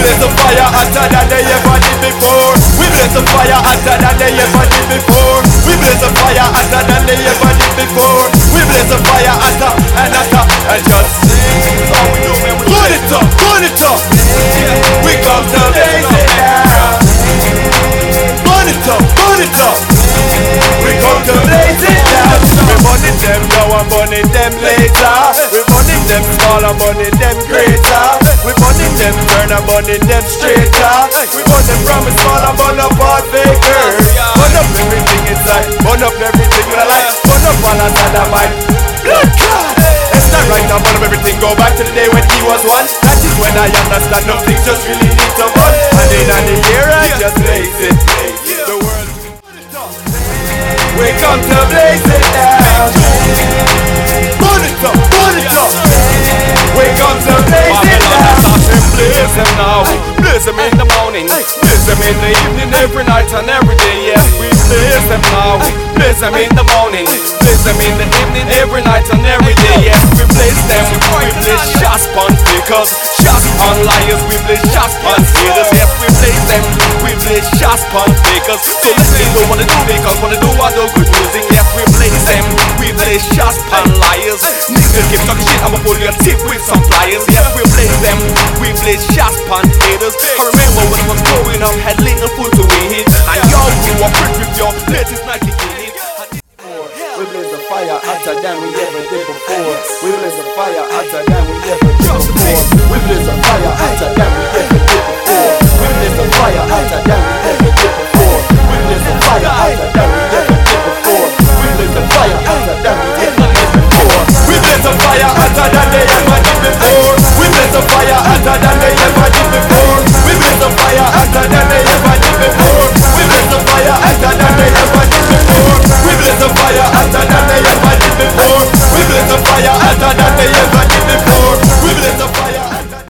blaze the fire hotter than they ever did before. We blaze the fire hotter than they ever did before. We blaze the fire hotter than they ever did before. We blaze the fire hotter and hotter and just sing. All we do, man, burn it up, burn it up. We come to blaze it down. Burn it up, burn it up. We come to blaze it down. We burning them now and burning them later. We burning them small and burning them greater. We burning them turn and burning them straighter. We burn them from a small and burn up all fakers. Burn up everything inside, burn up everything with a light. Burn up all another mind. Blood clot. It's not right now, burn up everything. Go back to the day when he was one. That is when I understand no things just really need to run. And in the year I just blaze it. The world. We come to blaze it down. Burn it up, burn it up. We come to blaze it down. Blaze them now, blaze them in the morning, blaze them in the evening, every night and every day. Yes, we blaze them now, blaze them in the morning, blaze them in the evening, every night and every day. Yes, we blaze them, we blaze shots pon fakers, shots pon liars, we blaze shots pon haters. Yes, we blaze them, we blaze shots pon fakers. So listen, don't wanna do because wanna do all the good music. Yes, we blaze them, we blaze shots pon liars. Niggas keep talking shit, I'ma pull your tip with some pliers. Yes, we blaze them, we blaze shots pon haters. I remember when I was growing up, had little food to eat, and y'all grew up rich with your latest Nike hit. We blaze the fire hotter than we ever did before. We blaze the fire hotter than we ever did before. We blaze